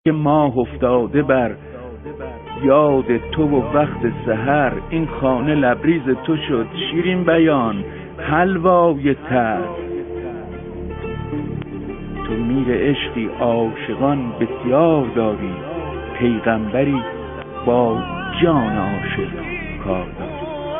که ماه افتاده بر یاد تو و وقت سحر، این خانه لبریز تو شد شیرین بیان حلوای تر. تو میر عشقی عاشقان بسیار داری، پیغمبری با جان عاشق کار داری.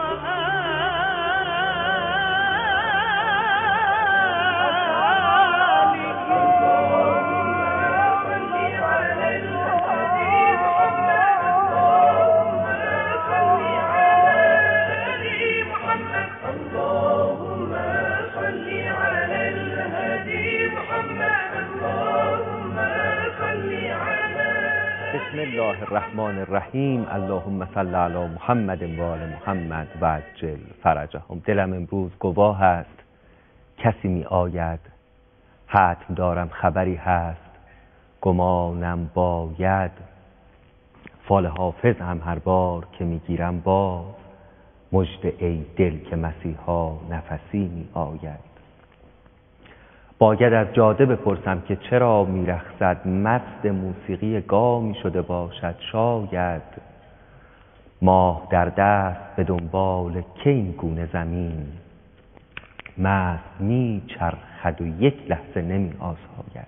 بسم الله الرحمن الرحیم. اللهم صل علی محمد و آل محمد و عجل فرجهم. دلم امروز گواه است، کسی می آید، حتم دارم خبری هست، گمانم باید. فال حافظ هم هر بار که می گیرم باز، مژده ای دل که مسیحا نفسی می آید. باید از جاده بپرسم که چرا میرخصد، مست موسیقی گامی شده باشد شاید. ماه در دست به دنبال که این گونه زمین، مست میچرخد و یک لحظه نمی آزاید.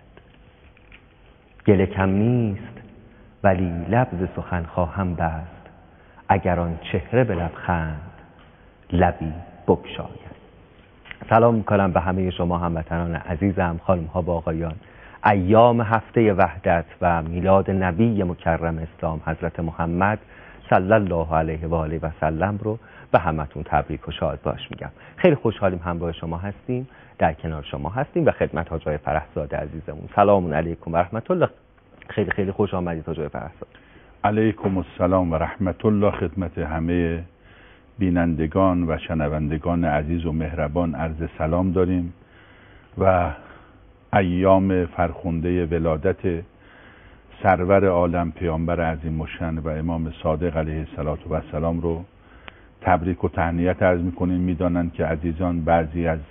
گله کم نیست ولی لب ز سخن خواهم بست، اگر آن چهره به لبخند لبی بگشاید. سلام میکنم به همه شما هموطنان عزیزم، خانم ها و آقایان. ایام هفته وحدت و میلاد نبی مکرم اسلام حضرت محمد صلی الله علیه و آله و سلم رو به همتون تبریک و شاد باش میگم. خیلی خوشحالیم همراه شما هستیم، در کنار شما هستیم و خدمت حاج آقای فرحزاده عزیزمون. سلام علیکم و رحمت الله. خیلی خیلی خوش آمدید حاج آقای فرحزاده. علیکم السلام و رحمت الله. خدمت همه بینندگان و شنوندگان عزیز و مهربان عرض سلام داریم و ایام فرخنده ولادت سرور عالم پیامبر عظیم الشأن و امام صادق علیه السلام رو تبریک و تهنیت عرض میکنیم. میدانند که عزیزان بعضی از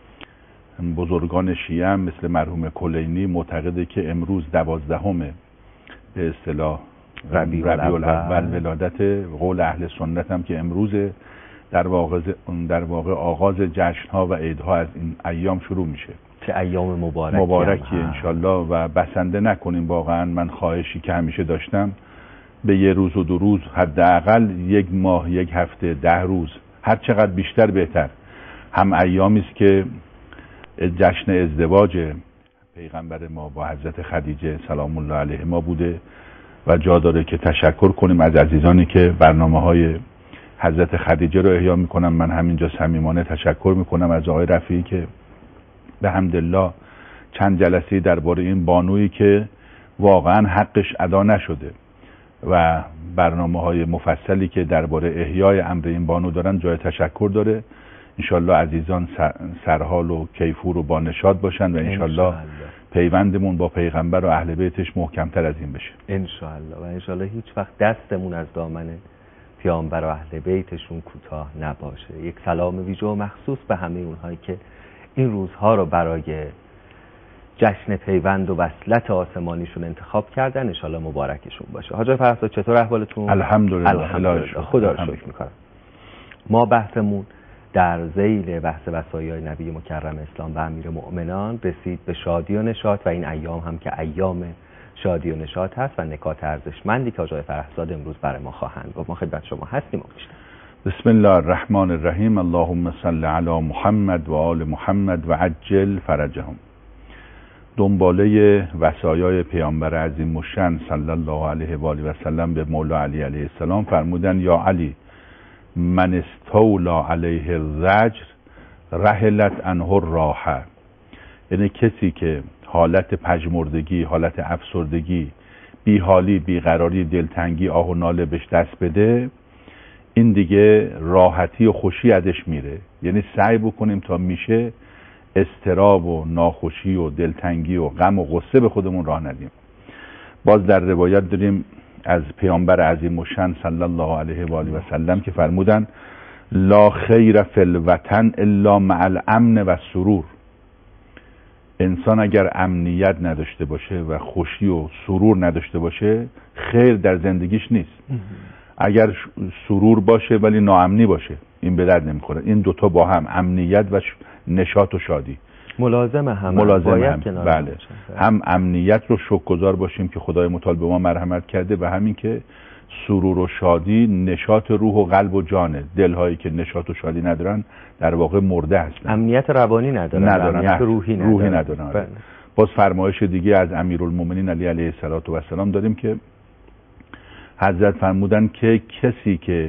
بزرگان شیعه هم مثل مرحوم کلینی معتقده که امروز 12 به اصطلاح ربیع الاول ولادت، قول اهل سنت هم که امروز در واقع آغاز جشن ها و عیدها از این ایام شروع میشه. چه ایام مبارکی انشالله و بسنده نکنیم. واقعا من خواهشی که همیشه داشتم به یه روز و 2 روز، حداقل 1 ماه، 1 هفته، 10 روز، هر چقدر بیشتر بهتر. هم ایامی است که جشن ازدواج پیغمبر ما با حضرت خدیجه سلام الله علیها ما بوده و جا داره که تشکر کنیم از عزیزانی که برنامه‌های حضرت خدیجه رو احیا میکنم. من همینجا صمیمانه تشکر میکنم از آقای رفیعی که به حمدالله چند جلسه درباره این بانویی که واقعا حقش ادا نشده و برنامه‌های مفصلی که درباره احیای امر این بانو دارن جای تشکر داره. انشالله عزیزان سرحال و کیفور و با نشاط باشن و انشالله پیوندمون با پیغمبر و اهل بیتش محکمتر از این بشه انشالله. و انشالله هیچ وقت دستمون از دامن پیامبر و اهل بیتشون کوتاه نباشه. یک سلام ویژه و مخصوص به همه اونهایی که این روزها رو برای جشن پیوند و وصلت آسمانیشون انتخاب کردن. انشالله مبارکشون باشه. حاج آقای فرحزاده چطور احوالتون؟ الحمدلله. خدا رو شکر میکنم. ما بحثمون در ذیل بحث وصایای نبی مکرم اسلام و امیر مؤمنان رسید به شادی و نشاط و این ایام هم که ایام شادی و نشاط هست و نکات ارزشمندی که آقای فرحزاده امروز برای ما خواهند گفت. ما خدمت شما هستیم. بسم الله الرحمن الرحیم. اللهم صل علی محمد و آل محمد و عجل فرجهم. دنباله وصایای پیامبر عظیم الشأن صلی الله علیه و آله و سلم به مولا علی علیه السلام فرمودن یا علی من استولا علیه الزجر رحلت عنه الراحه. یعنی کسی که حالت پژمردگی، حالت افسردگی، بیحالی، بیقراری، دلتنگی، آه و ناله بهش دست بده، این دیگه راحتی و خوشی ازش میره. یعنی سعی بکنیم تا میشه اضطراب و ناخوشی و دلتنگی و غم و غصه به خودمون راه ندیم. باز در روایت داریم از پیامبر عظیم الشأن صلی الله علیه و آله و سلم که فرمودن لا خیر فی الوطن الا مع الامن و السرور. انسان اگر امنیت نداشته باشه و خوشی و سرور نداشته باشه خیر در زندگیش نیست. اگر سرور باشه ولی ناامنی باشه این به درد نمیخوره. این دوتا با هم، امنیت و نشاط و شادی ملازم هم. بله. هم امنیت رو شکرگزار باشیم که خدای متعال به ما مرحمت کرده و همین که سرور و شادی نشاط روح و قلب و جانه. دلهایی که نشاط و شادی ندارن در واقع مرده هستن، امنیت روانی ندارن. امنیت روحی ندارن. بله. باز فرمایش دیگه از امیرالمومنین علی علیه السلام داریم که حضرت فرمودن که کسی که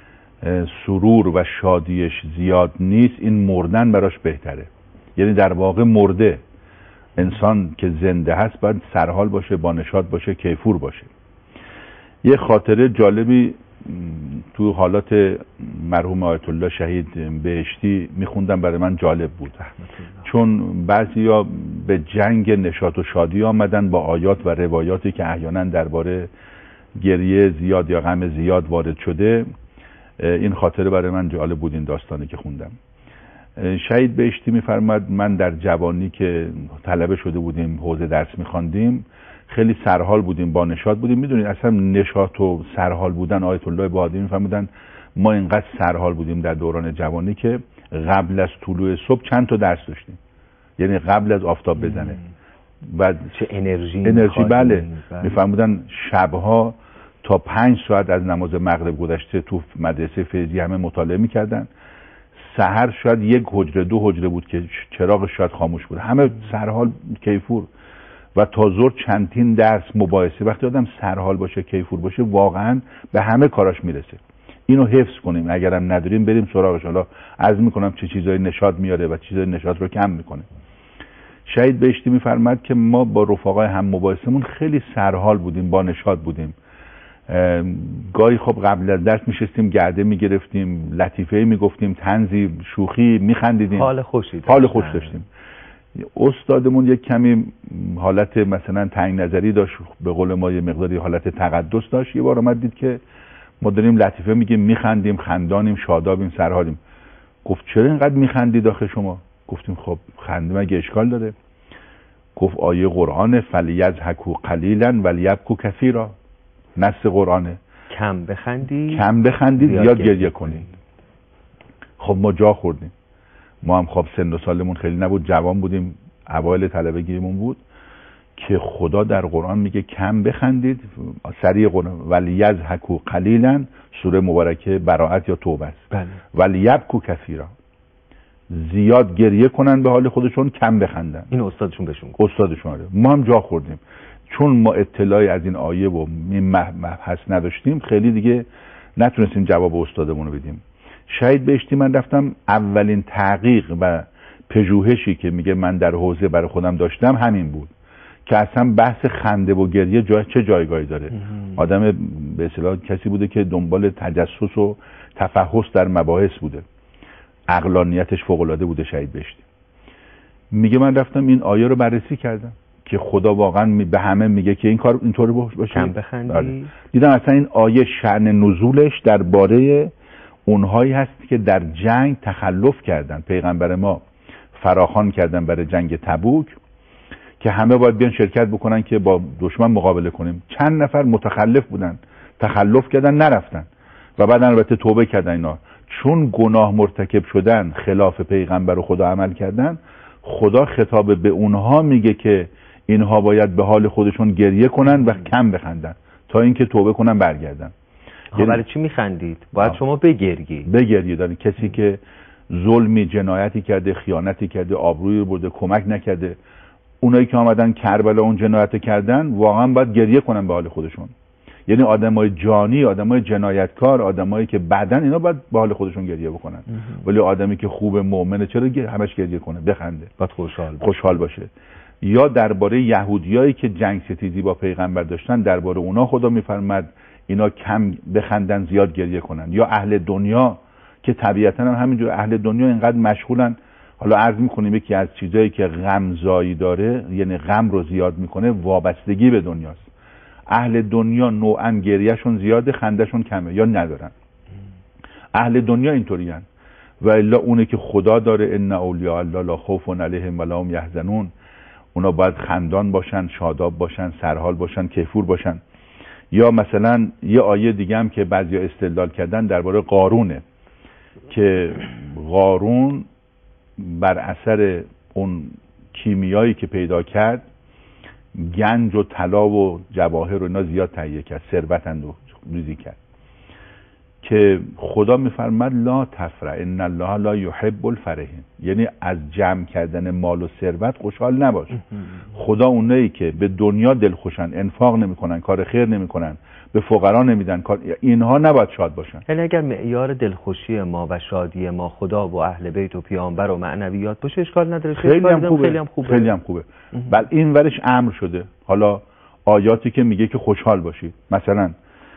سرور و شادیش زیاد نیست این مردن براش بهتره. یعنی در واقع مرده. انسان که زنده هست باید سرحال باشه، با نشاط باشه، کیفور باشه. یه خاطره جالبی تو حالات مرحوم آیت الله شهید بهشتی میخوندم، برای من جالب بود. چون بعضیا به جنگ نشاط و شادی آمدن با آیات و روایاتی که احیانا درباره گریه زیاد یا غم زیاد وارد شده. این خاطره برای من جالب بود، این داستانی که خوندم. شهید بهشتی میفرماد من در جوانی که طلبه شده بودیم، حوزه درس میخواندیم، خیلی سرحال بودیم، با نشاط بودیم. میدونید اصلا نشاط و سرحال بودن، آیت الله بهادری میفرمودن ما اینقدر سرحال بودیم در دوران جوانی که قبل از طلوع صبح چند تا درس داشتیم، یعنی قبل از آفتاب بزنه. و چه انرژی بله. میفرمودن شبها تا 5 ساعت از نماز مغرب گذشته تو مدرسه فیضی همه مطالعه میکردن. سحر شاید 1 حجره 2 حجره بود که چراغ شاید خاموش بود، همه سرحال کیفور. و تا ظهر چندین درس مباحثه. وقتی آدم سرحال باشه، کیفور باشه، واقعا به همه کاراش میرسه. اینو حفظ کنیم، اگرم نداریم بریم سراغش. حالا عرض میکنم چه چیزای نشاط میاره و چیزای نشاط رو کم میکنه. شهید بهشتی میفرماد که ما با رفقای هم مباحثمون خیلی سرحال بودیم، با نشاط بودیم. گاهی خب قبل از درس میشستیم گرده میگرفتیم، لطیفه میگفتیم، طنزی، شوخی، میخندیدیم، حال خوش داشتیم. استادمون یک کمی حالت مثلا تنگ نظری داشت، به قول ما یه مقداری حالت تقدس داشت. یه بار اومد دید که ما داریم لطیفه میگیم، میخندیم، خندانیم، شادابیم، سرحالیم. گفت چرا اینقدر میخندید آخه شما؟ گفتیم خب خنده مگه اشکال داره؟ گفت آیه قرآن فلیضحکوا قلیلا ولیبکوا کثیرا. نص قرآنه. کم بخندید زیاد گریه کنید. خب ما جا خوردیم. ما هم خب سن و سالمون خیلی نبود، جوان بودیم، اوایل طلبگیمون بود که خدا در قرآن میگه کم بخندید. سریع قرآن ولیضحکوا قلیلا، سوره مبارکه براءت یا توبه است. بله. ولیبکوا کثیرا، زیاد گریه کنن به حال خودشون، کم بخندن. این استادشون بهشون گفت. استادشون آره. ما هم جا خوردیم چون ما اطلاعی از این آیه و مبحث نداشتیم، خیلی دیگه نتونستیم جواب استادمون رو بدیم. شهید بهشتی من رفتم اولین تحقیق و پژوهشی که میگه من در حوزه برای خودم داشتم همین بود که اصلا بحث خنده و گریه چه جایگاهی داره. آدم به اصطلاح کسی بوده که دنبال تجسس و تفحص در مباحث بوده، عقلانیتش فوق العاده بوده. شهید بهشتی میگه من رفتم این آیه رو بررسی کردم که خدا واقعا به همه میگه که این کار اینطوری باشه، کم بخندی. دیدم اصلا این آیه شأن نزولش درباره اونهایی هست که در جنگ تخلف کردن. پیغمبر ما فراخوان کردن برای جنگ تبوک که همه باید بیان شرکت بکنن که با دشمن مقابله کنیم. چند نفر متخلف بودن، تخلف کردن، نرفتن و بعد البته توبه کردن. اینا چون گناه مرتکب شدن، خلاف پیغمبر و خدا عمل کردن، خدا خطاب به اونها میگه که اینها باید به حال خودشون گریه کنن و کم بخندن تا اینکه توبه کنن برگردن. برای چی میخندید؟ باید شما بگریید. دارین کسی که ظلمی، جنایتی کرده، خیانتی کرده، آبرویی رو برده، کمک نکرده، اونایی که آمدن کربلا اون جنایت کردن واقعا باید گریه کنن به حال خودشون. یعنی آدمای جانی، آدمای جنایتکار، آدمایی که بعدن اینا باید به حال خودشون گریه بکنن. ولی آدمی که خوب مؤمنه چرا همش گریه کنه؟ بخنده، باید خوشحال باشه. یا درباره یهودیایی که جنگ ستیزی با پیغمبر داشتن، درباره اونا خدا میفرماد اینا کم بخندن زیاد گریه کنن. یا اهل دنیا که طبیعتا هم همینجور، اهل دنیا اینقدر مشغولن. حالا عرض میکنیم یکی از چیزایی که غمزایی داره، یعنی غم رو زیاد میکنه، وابستگی به دنیاست. اهل دنیا نوعا گریهشون زیاده، خندهشون کمه یا ندارن. اهل دنیا اینطورین. و الا اونه که خدا داره ان اولیاء الله لا خوف علیهم ولا هم یحزنون، اونا باید خندان باشن، شاداب باشن، سرحال باشن، کیفور باشن. یا مثلا یه آیه دیگه هم که بعضیا استدلال کردن درباره قارونه که قارون بر اثر اون کیمیایی که پیدا کرد گنج و طلا و جواهر و اینا زیاد تهیه کرد، ثروت اندوزی کرد که خدا میفرماد لا تفرح ان الله لا یحب الفرحین، یعنی از جمع کردن مال و ثروت خوشحال نباش. خدا اونایی که به دنیا دلخوشن، انفاق نمیکنن، کار خیر نمیکنن، به فقرا نمیدن، اینها نباید شاد باشن. یعنی اگر معیار دلخوشی ما و شادی ما خدا و اهل بیت و پیامبر و معنویات باشه اشکال نداره، خیلی هم خوبه. بل این ورش امر شده. حالا آیاتی که میگه که خوشحال باشید، مثلا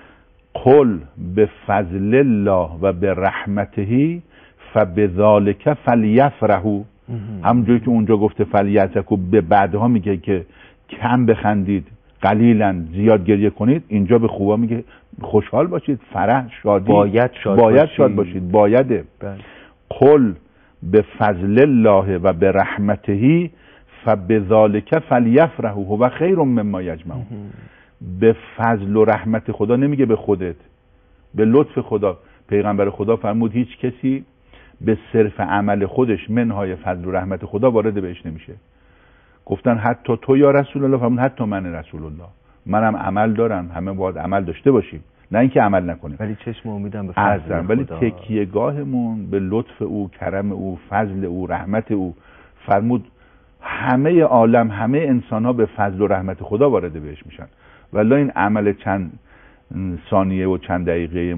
قل بفضل الله و برحمته فبذلک فلیفرحوا، همونجوری که اونجا گفته فلیضحکوا، به بعدها میگه که کم بخندید، قلیلا زیاد گریه کنید، اینجا به خوبا میگه خوشحال باشید، فرح، شادی، باید شاد باشید، بایده. قل بفضل الله و برحمته فبذلک فلیفرحوا هو خیر مما یجمعون. به فضل و رحمت خدا نمیگه به خودت، به لطف خدا. پیغمبر خدا فرمود هیچ کسی به صرف عمل خودش منهای فضل و رحمت خدا وارد بهش نمیشه. گفتن حتی تو یا رسول الله؟ فرمود حتی من رسول الله، منم عمل دارم، همه باید عمل داشته باشیم، نه اینکه عمل نکنیم. ولی چشم امیدم به فضل خدا، ولی تکیهگاهمون به لطف او، کرم او، فضل او، رحمت او. فرمود همه عالم، همه انسان ها به فضل و رحمت خدا وارد بهش میشن. ولی این عمل چند ثانیه و چند دقیقه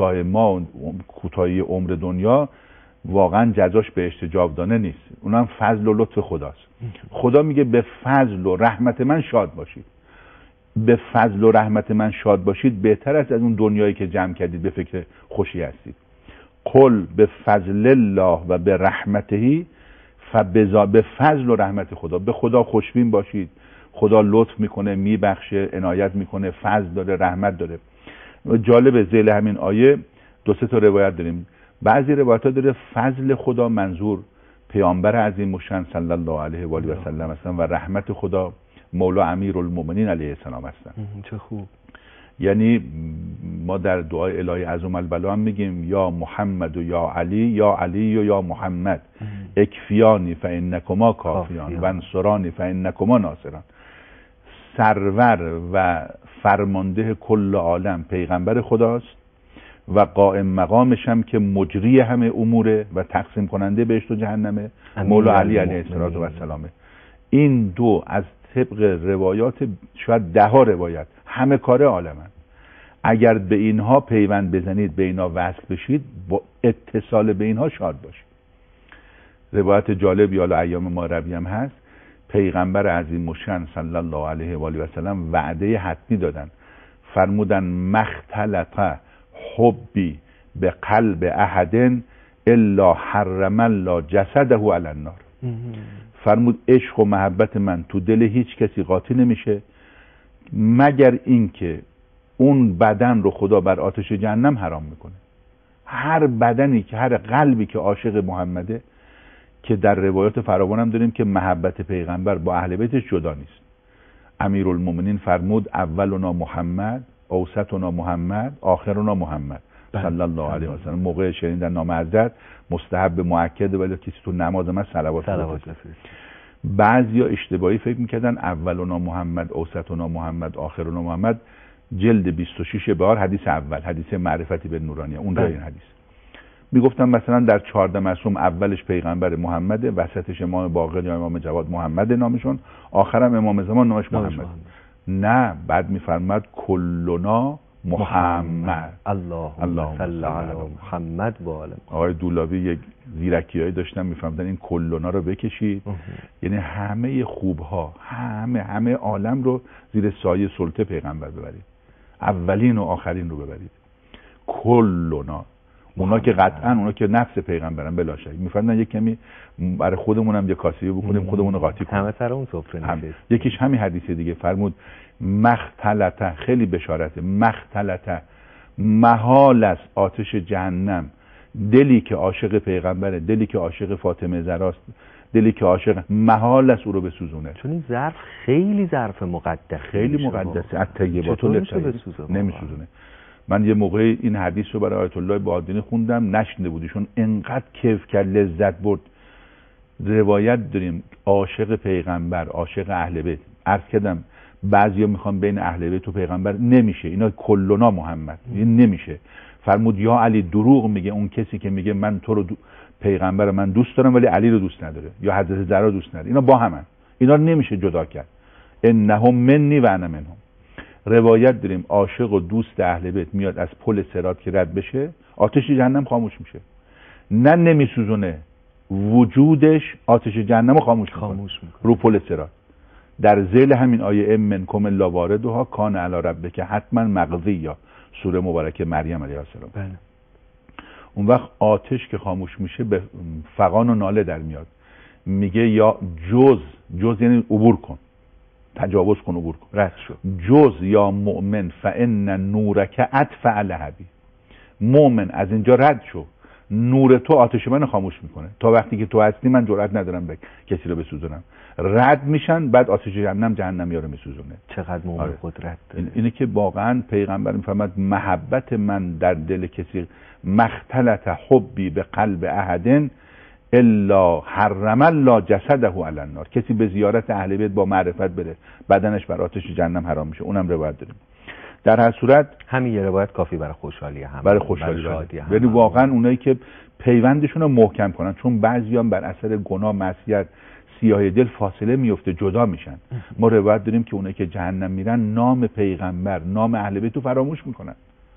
کوتاهی عمر دنیا واقعا جزاش بهشت جاودانه نیست، اونم فضل و لطف خداست. خدا میگه به فضل و رحمت من شاد باشید. به فضل و رحمت من شاد باشید بهتر است از اون دنیایی که جمع کردید به فکر خوشی هستید. قل به فضل الله و به رحمته به فضل و رحمت خدا، به خدا خوشبین باشید. خدا لطف میکنه، میبخشه، عنایت میکنه، فضل داره، رحمت داره. جالب ذیل همین آیه دو سه تا روایت داریم. بعضی روایت ها داره فضل خدا منظور پیامبر عظیم الشأن صلی الله علیه و آله و سلم هستن و رحمت خدا مولا امیرالمومنین علیه السلام هستن. چه خوب. یعنی ما در دعای الهی عظم البلا هم میگیم یا محمد و یا علی و یا محمد اکفیانی فانکما کافیان و انصرانی فانکما ناصران. سرور و فرمانده کل عالم پیغمبر خداست و قائم مقامش هم که مجری همه اموره و تقسیم کننده بهشت و جهنمه مولا علی علیه السلام. این دو از طبق روایات شاید 10 روایت همه کار عالمن. اگر به اینها پیوند بزنید، به اینها وصل بشید، با اتصال به اینها شاد باشید. روایت جالب یا ایام ما ربی هم هست، پیغمبر عظیم الشأن صلی الله علیه و آله و سلم وعده حتمی دادن، فرمودن مختلط حبی به قلب احد الا حرم الله جسده علی النار. فرمود عشق و محبت من تو دل هیچ کسی قاطی نمیشه مگر اینکه اون بدن رو خدا بر آتش جهنم حرام میکنه. هر بدنی که، هر قلبی که عاشق محمده، که در روایات فراوان هم داریم که محبت پیغمبر با اهل بیتش جدا نیست. امیرالمومنین فرمود اولنا محمد، اوسطنا محمد، آخرنا محمد صلی الله علیه و سلم. موقع شنیدن نام حضرت مستحب مؤکد، ولی کسی تو نماز من صلوات بفرسته. بعضیا اشتباهی فکر میکردن اولنا محمد، اوسطنا محمد، آخرنا محمد. جلد 26 بهار حدیث اول، حدیث معرفتی به نورانیه، اون این حدیث میگفتن مثلا در 14 معصوم اولش پیغمبر محمده، وسطش امام باقر یا امام جواد محمد نامشون، آخرم امام زمان نامش محمد. نه، بعد میفرماد کلنا محمد. اللهم صل علی محمد و آل. آقای دولابی یک زیرکیایی داشتن میفهمدن این کلنا رو بکشید، یعنی همه خوبها، همه عالم رو زیر سایه سلطه پیغمبر ببرید، اولین و آخرین رو ببرید. کلنا، اونا که قطعا اونا که نفس پیغمبرن بلا شک میفهمن یک کمی برای خودمون هم یه کاسبی بکنیم، خودمون رو قاطی کنیم، همه سر اون سفره نشست. یکیش همین حدیث دیگه فرمود مختلطه، خیلی بشارته، مختلطه، محال است آتش جهنم دلی که عاشق پیغمبره، دلی که عاشق فاطمه زهراست، دلی که عاشق محال است او رو بسوزونه. چون این ظرف خیلی ظرف مقدس، خیلی مقدسه. الطیبات نمیسوزونه. من یه موقع این حدیث رو برای آیت الله بادینی خوندم، نشنیده بودیشون، انقدر کیف کرد، لذت برد. روایت داریم عاشق پیغمبر، عاشق اهل بیت، عرض کردم بعضیا میخوان بین اهل بیت و پیغمبر، نمیشه، اینا کلنا محمد، این نمیشه. فرمود یا علی دروغ میگه اون کسی که میگه من تو رو پیغمبر من دوست دارم ولی علی رو دوست نداره، یا حضرت زهرا دوست نداره، اینا با همن، اینا نمیشه جدا کرد. انهم منی و انا منهم. روایت داریم عاشق و دوست اهل بیت میاد از پل صراط که رد بشه، آتش جهنم خاموش میشه. نه نمیسوزونه، وجودش آتش جهنم رو خاموش میکنه رو پل صراط. در ذیل همین آیه ام منکم الا واردها کان علی ربک حتما مقضیه، سوره مبارکه مریم علیه السلام. بله. اون وقت آتش که خاموش میشه به فغان و ناله در میاد، میگه یا جز یعنی عبور کن، تجاوز کن، عبور کن، رد شو. جز یا مؤمن فان نورک اطفأ لهبی، مؤمن از اینجا رد شو، نور تو آتش من خاموش میکنه. تا وقتی که تو هستی من جرئت ندارم به کسی رو بسوزونم. رد میشن، بعد آتش جهنمیا رو میسوزونه. چقدر مؤمن قدرت داره. اینه که واقعا پیغمبر میفرماد محبت من در دل کسی مختلط حبی به قلب احدن الا حرم الله جسده علی النار. کسی به زیارت اهل بیت با معرفت بره، بدنش بر آتش جهنم حرام میشه. اونم روایت داریم. در هر صورت همین یه روایت کافی برای خوشحالی هم، برای خوشحالی شادی هم. یعنی واقعا اونایی که پیوندشون رو محکم کنن، چون بعضیان بر اثر گناه، معصیت، سیاهی دل فاصله میفته، جدا میشن. ما روایت داریم که اونایی که جهنم میرن نام پیغمبر، نام اهل بیت رو فراموش میکنن،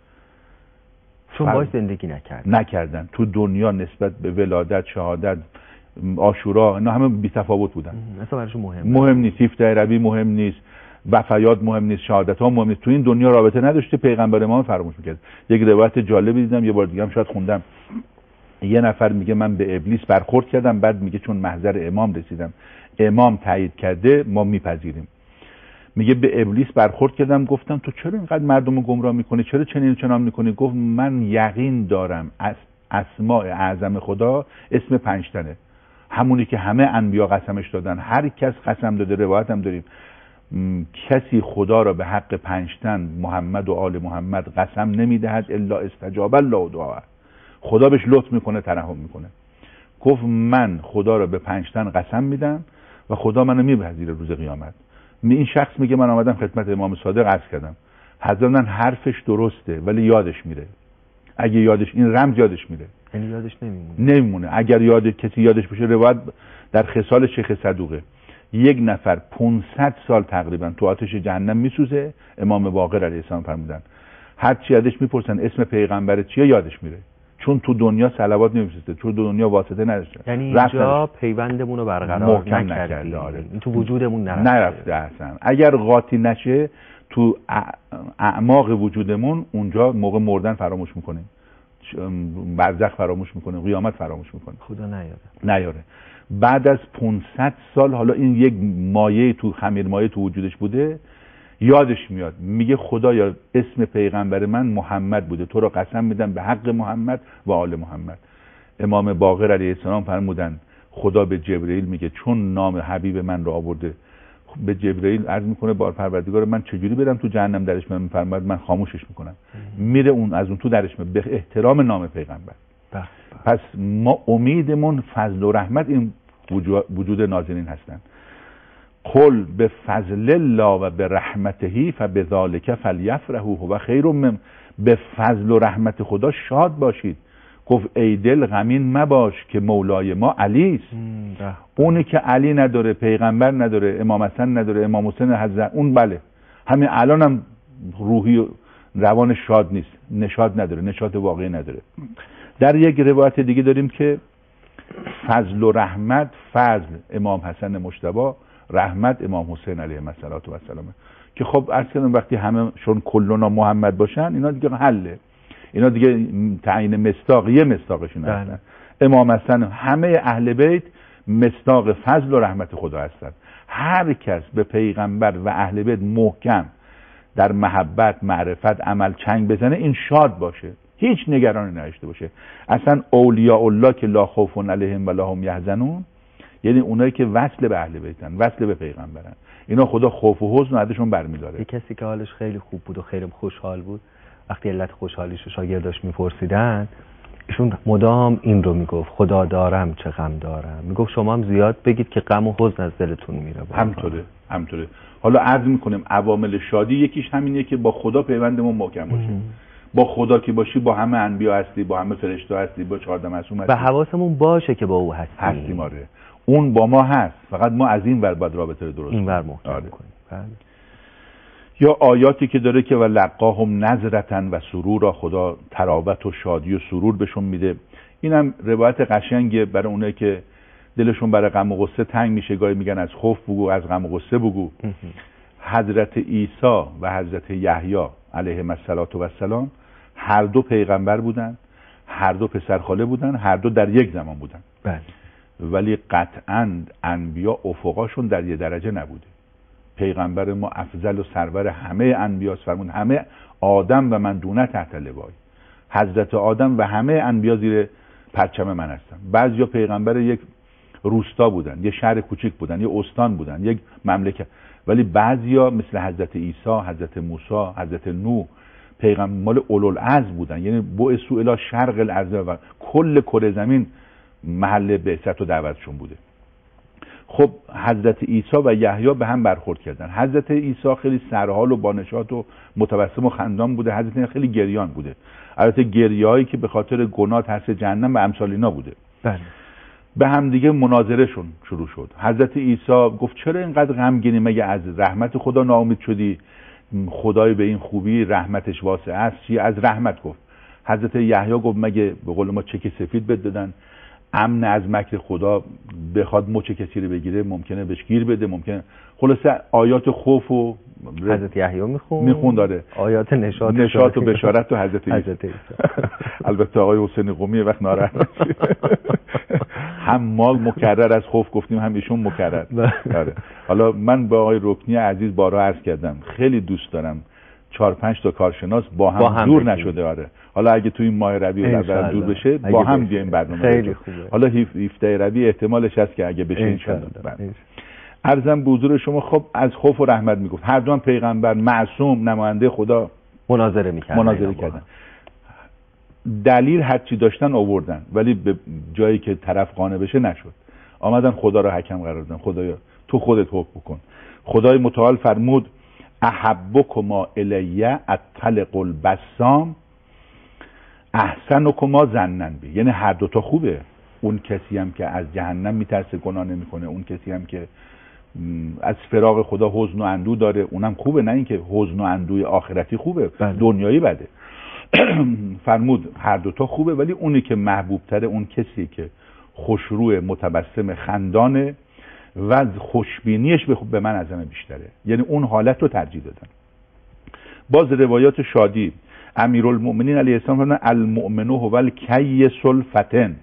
چون باید زندگی نکردن. تو دنیا نسبت به ولادت، شهادت، عاشورا، اینا همه بی تفاوت بودن. اصلا براشون مهم نیست. 17 ربیع مهم نیست، وفیات مهم نیست، شهادت ها مهم نیست. تو این دنیا رابطه نداشته، پیغمبر ما فراموش میکرد. یک روایت جالبی دیدم، یه بار دیگه هم شاید خوندم، یه نفر میگه من به ابلیس برخورد کردم، بعد میگه چون محضر امام رسیدم، امام تایید کرده، ما میپذیریم. میگه به ابلیس برخورد کردم، گفتم تو چرا اینقدر مردم رو گمراه میکنی، چرا چنین چنان میکنی؟ گفت من یقین دارم از اسماء اعظم خدا اسم 5 تنه، همونی که همه انبیا قسمش دادن، هر کس قسم داده. روایت هم داریم کسی خدا را به حق 5 تن محمد و آل محمد قسم نمیدهد الا استجاب الله دعا. خدا بهش لطف میکنه، ترحم میکنه. گفت من خدا را به 5 تن قسم میدم و خدا منو میپذیره روز قیامت. این شخص میگه من آمدم خدمت امام صادق عرض کردم، حضرت حرفش درسته ولی یادش میره. اگه یادش، این رمز یادش میره، یعنی یادش نمیمونه. اگر کسی یادش بشه، روایت در خصال شیخ صدوقه، یک نفر 500 سال تقریبا تو آتش جهنم میسوزه. امام باقر علیه السلام فرمودن هر چی ازش میپرسن اسم پیغمبر چیه، یادش میره، چون تو دنیا صلوات نمیفرسته، تو دنیا واسطه نداشته. یعنی اینجا پیوندمون رو برقرار نکرده. این تو وجودمون نرفته اصلا. اگر قاطی نشه تو اعماق وجودمون، اونجا موقع مردن فراموش میکنیم، برزخ فراموش میکنیم، قیامت فراموش میکنیم. خدا نیاره. بعد از 500 سال، حالا این یک مایه تو خمیر مایه تو وجودش بوده، یادش میاد، میگه خدایا اسم پیغمبر من محمد بوده، تو رو قسم میدم به حق محمد و آل محمد. امام باقر علیه السلام فرمودن خدا به جبرئیل میگه چون نام حبیب من رو آورده، به جبرئیل عرض میکنه بار پروردگار من چجوری برم تو جهنم درش؟ من میفرماد من خاموشش میکنم. میره اون از اون تو درش میره به احترام نام پیغمبر. پس ما امیدمون فضل و رحمت این وجود نازنین هستن. قل به فضل الله و به رحمته فبذالک فلیفرحوا هو خیر مما. به فضل و رحمت خدا شاد باشید. گفت ای دل غمین مباش که مولای ما علی است. اونی که علی نداره، پیغمبر نداره، امام حسن نداره، امام حسین حضرت، اون بله همین الان هم روحی و روان شاد نیست، نشاط نداره، نشاط واقعی نداره. در یک روایت دیگه داریم که فضل و رحمت، فضل امام حسن مجتبی، رحمت امام حسین علیه السلام، که خب عرض کردم وقتی همه شون کلنا محمد باشن اینا دیگه حله، اینا دیگه تعیین مصداق، یه مصداقشون هستن. امام حسن، همه اهل بیت مصداق فضل و رحمت خدا هستن. هر کس به پیغمبر و اهل بیت محکم در محبت، معرفت، عمل چنگ بزنه، این شاد باشه، هیچ نگرانی نداشته باشه. اصلا اولیاء الله که لا خوف علیهم و لا هم یحزنون، یعنی اونایی که وصل به اهل بیتن، وصل به پیغمبرن، اینا خدا خوف و حزن ازشون برمی‌داره. یه کسی که حالش خیلی خوب بود و خیلی خوشحال بود، وقتی علت خوشحالیشو شاگرداش میپرسیدن، ایشون مدام این رو میگفت: خدا دارم چه غم دارم. میگفت شما هم زیاد بگید که غم و حزن از دلتون میره. همطوره. حالا عرض میکنیم عوامل شادی یکیش همینه که با خدا پیوندمون محکم باشه. با خدا که باشی با همه انبیا هستی، با همه فرشته هستی، با 14 معصوم هستی. و حواسمون باشه که با او هستیم. آره. اون با ما هست، فقط ما از این ور باید رابطه رو درست این ور محکم کنیم. بله. یا آیاتی که داره که ولقاهم نظرتن و سرورا، خدا تراوت و شادی و سرور بهشون میده. اینم روایت قشنگه برای اونایی که دلشون برای غم و غصه تنگ میشه، گاهی میگن از خوف بگو، از غم و غصه بگو. حضرت عیسی و حضرت یحیی علیهم السلام هر دو پیغمبر بودن، هر دو پسرخاله بودن، هر دو در یک زمان بودن. بله. ولی قطعاً انبیا افقاشون در یه درجه نبوده. پیغمبر ما افضل و سرور همه انبیاست، فرمود همه آدم و من دونه تحت لوای. حضرت آدم و همه انبیا زیر پرچم من هستن. بعضیا پیغمبر یک روستا بودن، یه شهر کوچیک بودن، یه استان بودن، یک مملکت. ولی بعضیا مثل حضرت عیسی، حضرت موسی، حضرت نوح پیغمبر مال اولوالعزم بودن، یعنی بعثوا الی شرق الارض و کل کره زمین محل بعثت و دعوتشون بوده. خب حضرت عیسی و یحیی به هم برخورد کردن. حضرت عیسی خیلی سرحال و بانشات و متبسم و خندان بوده، حضرت خیلی گریان بوده. البته گریه‌ای که به خاطر گناه ترس جهنم و امثال اینا بوده. بله. به هم دیگه مناظرهشون شروع شد. حضرت عیسی گفت چرا اینقدر غمگینی؟ مگه از رحمت خدا ناامید شدی؟ خدای به این خوبی رحمتش واسع است. چی از رحمت گفت؟ حضرت یحیی گفت مگه به قول ما چک سفید بد دادن؟ امن از مکر خدا بخواد مچ کسی رو بگیره ممکنه بهش گیر بده، ممکنه. خلاصه آیات خوف و حضرت یحیی میخوند داره، آیات نشاط و بشارت تو حضرت عیسی. البته آقای حسین قمی وقت ناراحت هم ما مکرر از خوف گفتیم، هم ایشون مکرر. آره. حالا من با آقای رکنی عزیز بارها عرض کردم خیلی دوست دارم 4-5 تا کارشناس با هم دور نشده. آره. حالا اگه تو این ماه ربیع الاول دور بشه با هم بیایم برنامه خیلی خوبه. حالا 17 ربیع احتمالش هست که اگه بشه ان شاءالله. عرضم به حضور شما خب از خوف و رحمت میگفت. هر دو هم پیغمبر معصوم نماینده خدا مناظره کردن. دلیل هر چی داشتن آوردن، ولی به جایی که طرف قانع بشه نشد. آمدن خدا را حکم قرار دادن. خدایا تو خودت حکم بکن. خدای متعال فرمود احبکما الی الطلق البسام احسنکما ظنا بی. یعنی هر دو تا خوبه. اون کسی هم که از جهنم میترسه گناه نمیکنه، اون کسی هم که از فراق خدا حزن و اندوه داره، اونم خوبه. نه اینکه حزن و اندوه آخرتی خوبه، دنیایی بده. فرمود هر دو تا خوبه، ولی اونی که محبوب تره اون کسی که خوشروه، متبسم، خندانه و خوشبینیش به من از همه بیشتره. یعنی اون حالت رو ترجیح دادن. باز روایات شادی امیرالمؤمنین علیه السلام فرمودن المؤمن هو الکیس الفتن.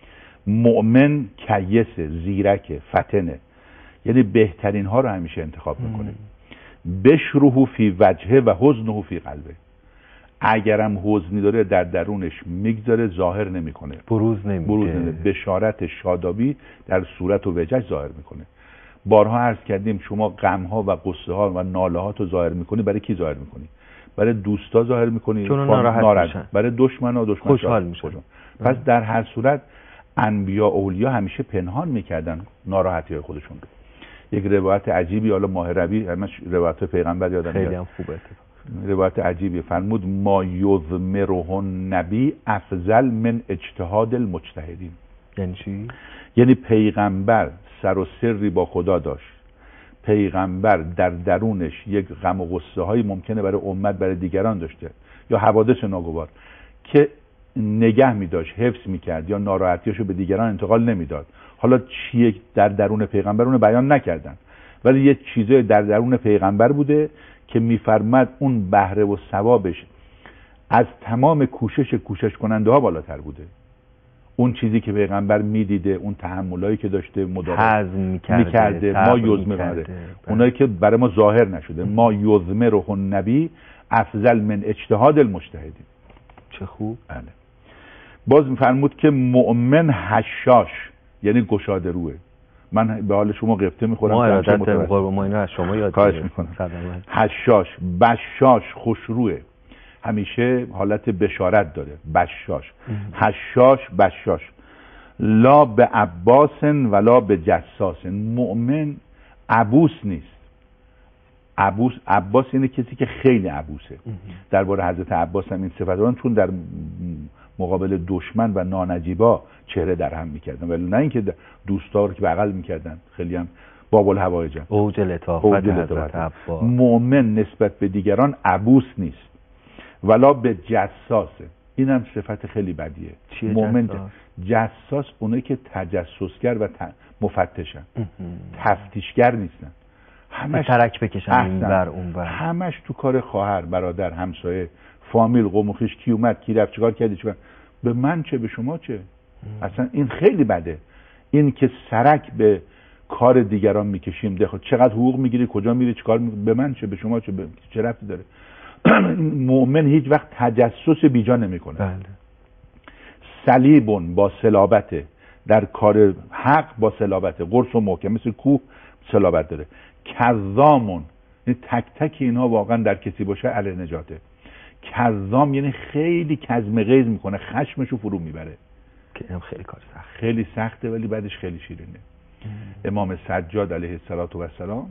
مؤمن کیس، زیرک، فتنه، یعنی بهترین ها رو همیشه انتخاب میکنه. بشروه فی وجهه و حزنه فی قلبه. اگرم حزنی داره در درونش میگذاره، ظاهر نمیکنه، بروز نمیده. بشارت شادابی در صورت و وجهش ظاهر میکنه. بارها عرض کردیم شما غم ها و قصه ها و ناله ها تو ظاهر میکنی، برای کی ظاهر میکنی؟ برای دوستا ظاهر میکنی، چون ناراحت میشن. برای دشمنا خوشحال میشن. پس در هر صورت انبیا اولیا همیشه پنهان میکردن ناراحتی خودشون رو. یک روایت عجیبی، حالا ماه ربیع همش روایت پیغمبر یادم میاد، خیلی هم خوبه. روایت عجیبی فرمود ما یضمره النبی افضل من اجتهاد المجتهدین. یعنی چی؟ یعنی پیغمبر سر و سری با خدا داشت. پیغمبر در درونش یک غم و غصه هایی ممکنه برای امت، برای دیگران داشته، یا حوادث ناگوار که نگه می‌داشت، حفظ می‌کرد، یا ناراحتیاشو به دیگران انتقال نمیداد. حالا چیه در درون پیغمبر اون بیان نکردن، ولی یه چیزای در درون پیغمبر بوده که میفرماد اون بهره و ثوابش از تمام کوشش کننده ها بالاتر بوده. اون چیزی که پیغمبر میدیده، اون تحملایی که داشته، هضم میکرده، ما یزمه کرده، اونایی که برای ما ظاهر نشده. ما یزمه روح النبی افضل من اجتهاد المجتهدین. چه خوب. بله. باز میفرمود که مؤمن حشاش، یعنی گشاده روه. من به حال شما قبطه میخورم. ما ارادت داریم قربان، ما اینو از شما یاد گرفتیم. حشاش، بشاش خوشروه، همیشه حالت بشارت داره. بشاش، حشاش، بشاش. لا به عباسن ولا به جساسن. مؤمن عبوس نیست. عباس اینه کسی که خیلی عبوسه. درباره حضرت عباس هم این صفت دارن، چون در مقابل دشمن و نانجیبا چهره در هم میکردن، ولی نه اینکه دوستا رو که بغل میکردن. خیلی هم باب الهوایج، اوج لطافت حضرت عباس. مؤمن نسبت به دیگران عبوس نیست. ولا به جساسه. این هم صفت خیلی بدیه. مؤمن جساس اونه که تجسسگر و مفتشن، تفتیشگر نیستن. همش ترک بکشن این بر اون بر، همش تو کار خواهر، برادر، همسایه، فامیل، قوم و خویش، کی اومد، کی رفت، چیکار کردی، چیکار به من چه، به شما چه. اصلا این خیلی بده. این که سرک به کار دیگران میکشیم، چقدر حقوق میگیری، کجا میری، چیکار به من چه، به شما چه، چه ربطی داره. مؤمن هیچ وقت تجسس بیجا نمیکنه. بله. صلیبون با صلابته، در کار حق با صلابته، قرص و محکم، مثل کوه صلابت داره. کذامون، یعنی تک تک اینها واقعا در کسی باشه اهل نجاته. کذام یعنی خیلی کظم غیظ میکنه، خشمشو فرو میبره، که اینم خیلی کار سخت، خیلی سخته ولی بعدش خیلی شیرینه. امام سجاد علیه السلام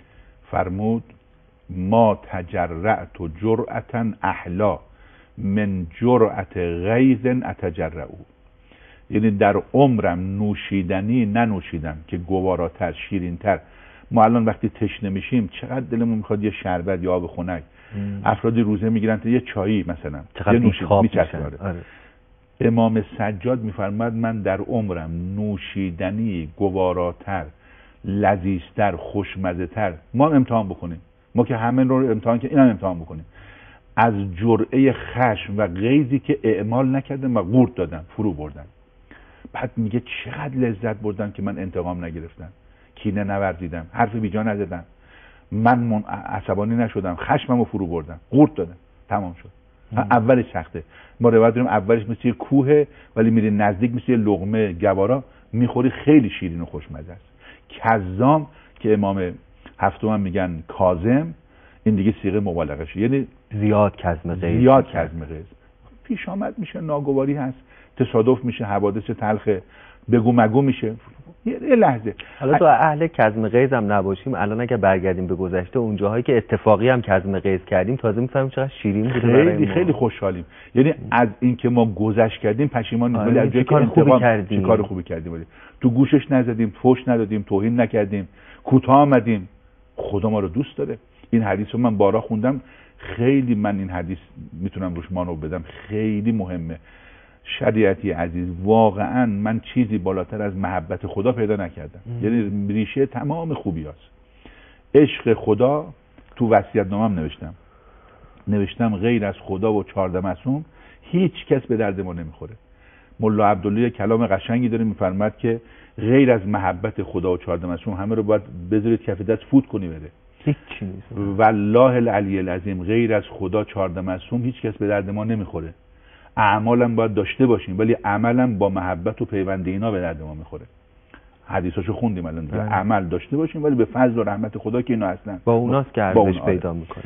فرمود ما تجرعت جرعتا احلا من جرعت غیظ اتجرعو. یعنی در عمرم نوشیدنی ننوشیدم که گواراتر، شیرینتر. ما الان وقتی تشنه میشیم چقدر دلمون میخواد یه شربت یا آب خنک. افرادی روزه میگیرن تا یه چایی مثلا، یه نوشیدنی میچسبه. امام سجاد میفرماد من در عمرم نوشیدنی گواراتر، لذیذتر، خوشمزه تر. ما امتحان بکنیم، ما که همه رو امتحان که اینم امتحان بکنیم، از جرعه خشم و غیظی که اعمال نکردم و قورت دادم، فرو بردم. بعد میگه چقدر لذت بردم که من انتقام نگرفتم، کینه نورزیدم، حرف بیجا نزدم، من عصبانی نشدم، خشممو فرو بردم، قورت دادم، تمام شد. اولش سخته. ما روایت داریم اولش مثل یه کوه، ولی میری نزدیک مثل یه لقمه گوارا میخوری، خیلی شیرین و خوشمزه است. کذام که امام هفتم هم میگن کاظم، این دیگه صیغه مبالغه شه، یعنی زیاد کظم غیظ، زیاد کظم غیظ. پیش آمد میشه، ناگواری هست، تصادف میشه، حوادث تلخ، بگو مگو میشه، یه لحظه. حالا تو اهل کظم غیظ هم نباشیم، الان اگه برگردیم به گذشته، اون جاهایی که اتفاقی هم کظم غیظ کردیم، تازه میفهمیم چقدر شیرین بوده برای ما. خیلی خوشحالیم. یعنی از اینکه ما گذشت کردیم پشیمان نیستیم، ولی از جایی که کار خوبی کردیم، ولی تو گوشش نزدیم، فحش ندادیم، توهین نکردیم، کوتاه آمدیم. خدا ما رو دوست داره. این حدیث رو من بارها خوندم، خیلی من این حدیث میتونم روش مانو بدم، خیلی مهمه. شریعتی عزیز، واقعا من چیزی بالاتر از محبت خدا پیدا نکردم. یعنی ریشه تمام خوبی هست. عشق خدا تو وصیت‌نامه‌ام نوشتم غیر از خدا و 14 معصوم هیچ کس به درد ما نمیخوره. ملا عبدالله کلام قشنگی داره، میفرماد که غیر از محبت خدا و 14 معصوم همه رو باید بذارید کف دست فوت کنی بره. هیچ چیز. والله العلی العظیم غیر از خدا 14 معصوم هیچ کس به درد ما نمیخوره. اعمالم باید داشته باشیم، ولی عملم با محبت و پیوند اینا به درد ما میخوره. حدیثاشو خوندیم الان دیگه. عمل داشته باشیم ولی به فضل و رحمت خدا که اینا هستن، با اوناست که ارزش پیدا میکنه.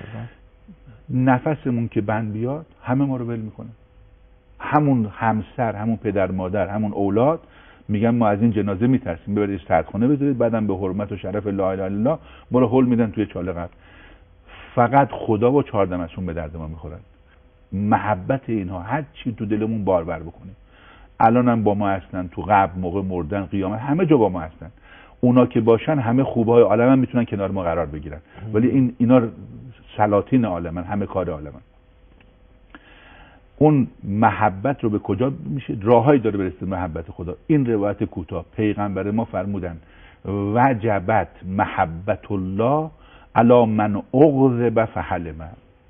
نفسمون که بند بیاد همه ما رو ول میکنه. همون همسر، همون پدر مادر، همون اولاد میگن ما از این جنازه میترسیم، ببرید سردخونه بذارید، بعدم به حرمت و شرف لا اله الا الله ما رو هول میدن توی چاله قبر. فقط خدا و 14 معصوم به درد ما میخورن. محبت اینها هر چی تو دلمون بارور بکنیم. الانم با ما هستن، تو قبر، موقع مردن، قیامت، همه جا با ما هستن. اونا که باشن همه خوبهای عالم هم میتونن کنار ما قرار بگیرن، ولی اینا سلاطین عالمن، همه کار عالمن. اون محبت رو به کجا میشه؟ راههایی داره برسه محبت خدا. این روایت کوتاه پیغمبر ما فرمودن وجبت محبت الله علی من اغضب فحلم.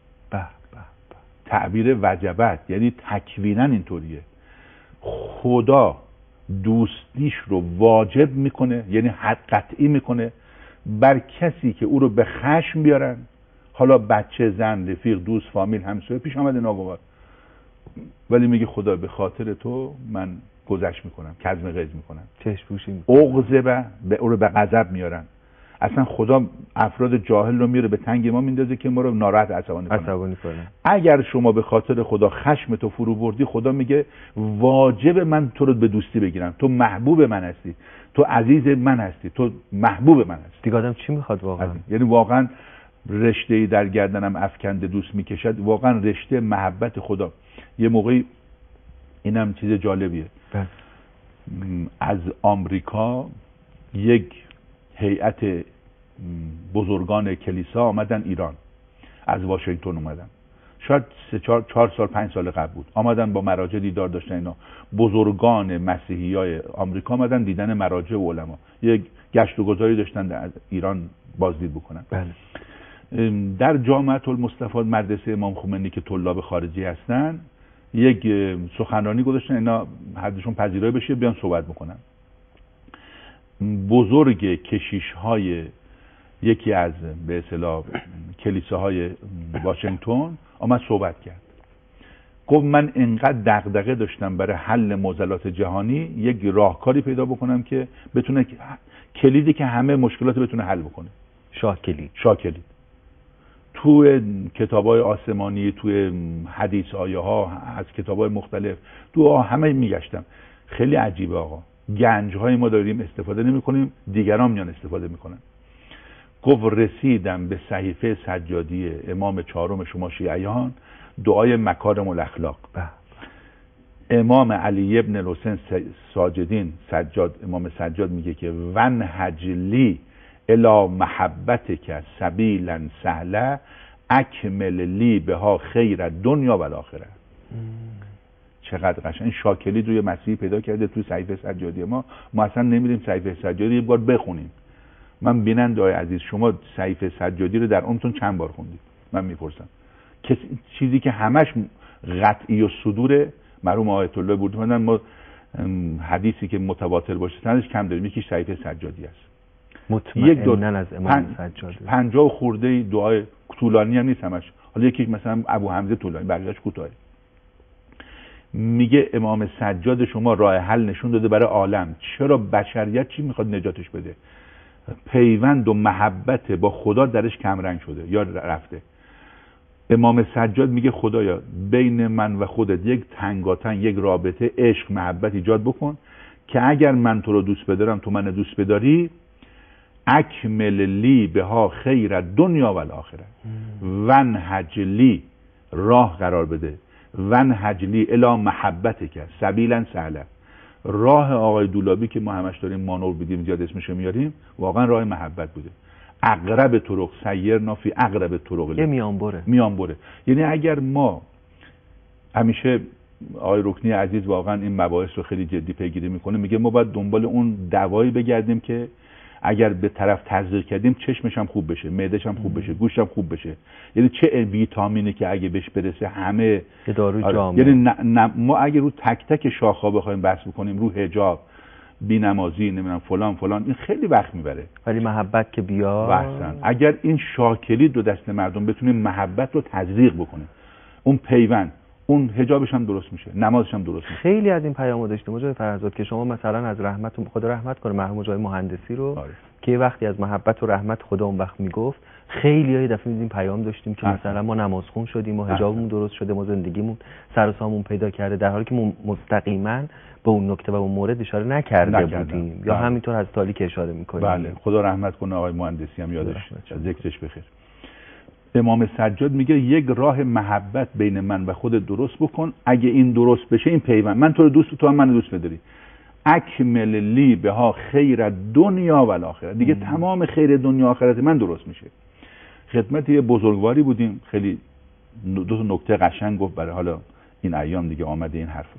تعبیر وجبت یعنی تکوینا اینطوریه. خدا دوستیش رو واجب میکنه، یعنی حد قطعی میکنه بر کسی که او رو به خشم بیارن، حالا بچه، زن، رفیق، دوست، فامیل، همسایه، پیش آمده ناگوار، ولی میگه خدا به خاطر تو من گذشت میکنن، کظم غیظ میکنن، چشم‌پوشی عقزه به او رو به غضب میارن. اصلا خدا افراد جاهل رو میاره به تنگ ما میندازه که ما رو ناراحت عصبانی کنه. اگر شما به خاطر خدا خشم تو فرو بردی، خدا میگه واجب من تو رو به دوستی بگیرم، تو محبوب من هستی، تو عزیز من هستی، تو محبوب من هستی. دیگه آدم چی میخواد واقعا؟ یعنی واقعا رشته‌ای در گردنم افکنده دوست میکشد، واقعا رشته محبت خدا. یه موقعی اینم چیز جالبیه، از آمریکا یک هیئت بزرگان کلیسا آمدن ایران، از واشنگتن اومدن، شاید 4 سال 5 سال قبل بود، آمدن با مراجع دیدار داشتن. اینا بزرگان مسیحیای آمریکا آمدن دیدن مراجع و علما، یک گشت و گذاری داشتن در ایران بازدید بکنن. در جامعه المصطفی مدرسه امام خمینی که طلاب خارجی هستن، یک سخنرانی گذاشتن، اینا حدشون پذیرایی بشه بیان صحبت بکنن. بزرگ کشیش‌های یکی از به اصطلاح کلیساهای واشنگتن آمد صحبت کرد، گفت من انقدر دغدغه داشتم برای حل معضلات جهانی یک راهکاری پیدا بکنم که بتونه کلیدی که همه مشکلات بتونه حل بکنه. شاه کلید. تو کتابای آسمانی، توی حدیث آیه ها از کتابای مختلف، دعا همه میگشتم. خیلی عجیبه آقا، گنج های ما داریم استفاده نمی کنیم، دیگران میان استفاده میکنن. گفت رسیدم به صحیفه سجادی امام 4 شما شیعیان، دعای مکارم الاخلاق. امام علی ابن الحسین ساجدین سجاد، امام سجاد میگه که ونهج لی الی محبتک سبیلا سهلا اکمل لی بها خیر دنیا و الاخره. چقدر قشنگ. این شاکلید روی مسیحی پیدا کرده توی صحیفه سجادی ما اصلا نمیریم صحیفه سجادی یه بار بخونیم. من بیننده های عزیز، شما صحیفه سجادی رو در عمرتون چند بار خوندید؟ من میپرسم. چیزی که همش قطعی و صدور مرحوم آیت الله بردمندن، ما حدیثی که متواتر باشه سندش کم داریم، یکیش صحیفه سجادی است. مطمئناً از امام سجاد 50 خورده دعای طولانی هم نیست همش، حالا یکیش مثلا ابو حمزه طولانی، بقیه‌اش کوتاه. میگه امام سجاد شما راه حل نشون داده برای عالم. چرا بشریت چی میخواد نجاتش بده؟ پیوند و محبت با خدا درش کمرنگ شده یا رفته. امام سجاد میگه خدایا بین من و خودت یک تنگاتنگ، یک رابطه عشق محبت ایجاد بکن که اگر من تو رو دوست بدارم تو من دوست بداری، اکمل لی بها خیر دنیا و الاخره. ونهج لی راه قرار بده، ونهج لی الی محبتک سبیلا سهلا. راه آقای دولابی که ما همش داریم مانور بدیم زیاد اسمشو میاریم، واقعا راه محبت بوده. اقرب طرق سیرنا فی اقرب طرق، یه میانبره. یعنی اگر ما همیشه، آقای رکنی عزیز واقعا این مباحث رو خیلی جدی پیگیری میکنه، میگه ما باید دنبال اون دوایی بگردیم که اگر به طرف تزریق کردیم چشمش هم خوب بشه، معده‌ش هم خوب بشه، گوشش هم خوب بشه. یعنی چه ویتامینی که اگه بهش برسه همه دارو جامع. یعنی ما اگه رو تک تک شاخه‌ها بخوایم بحث بکنیم، رو حجاب، بی‌نمازی، نمیدونم فلان، این خیلی وقت میبره. ولی محبت که بیاد، بحثن اگر این شاکلی دو دست مردم بتونیم محبت رو تزریق بکنه، اون پیوند، اون حجابش هم درست میشه، نمازش هم درست میشه. خیلی از این پیامو داشتیم مجاهد فرزاد که شما مثلا از رحمت، خدا رحمت کنه مرحوم مجاهد مهندسی رو که وقتی از محبت و رحمت خدا اون وقت میگفت، خیلی های دفعه دیدیم پیام داشتیم که مثلا ما نمازخون شدیم و حجابمون درست شده، ما زندگیمون سر و سامون پیدا کرده، در حالی که ما مستقیما به اون نکته و اون مورد اشاره نکرده بودیم. یا همینطور از تالی که اشاره میکنیم. بله، خدا رحمت کنه آقای مهندسی هم یادش ذکرش بخیر. امام سجاد میگه یک راه محبت بین من و خود درست بکن، اگه این درست بشه، این پیوند، من تو رو دوست، تو هم من دوست بداری، اکمل لی بها خیر دنیا و الاخره، دیگه تمام خیر دنیا آخرت من درست میشه. خدمت یه بزرگواری بودیم، خیلی دو تا نکته قشنگ گفت برای حالا این ایام دیگه آمده این حرف.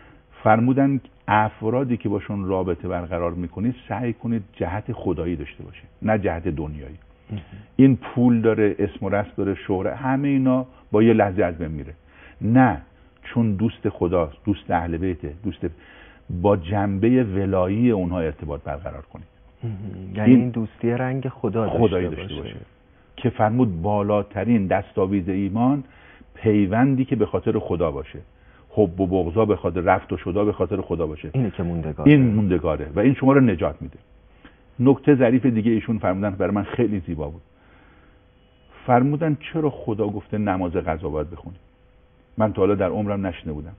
فرمودن افرادی که باشون رابطه برقرار میکنید سعی کنید جهت خدایی داشته باشه، نه جهت دنیایی. این پول داره، اسم و رسم داره، شهرت، همه اینا با یه لحظه از بین میره. نه، چون دوست خداست، دوست اهل بیته، دوست، با جنبه ولایی اونها ارتباط برقرار کنید. یعنی این دوستی رنگ خدایی داشته باشه. که فرمود بالاترین دستاویز ایمان پیوندی که به خاطر خدا باشه. حب و بغضا به خاطر رفت و شدا به خاطر خدا باشه. اینه که موندگاره. این موندگاره و این شما رو نجات میده. نکته ظریف دیگه ایشون فرمودن برای من خیلی زیبا بود. فرمودن چرا خدا گفته نماز قضا باید بخونی؟ من تا حالا در عمرم نشنیده بودم.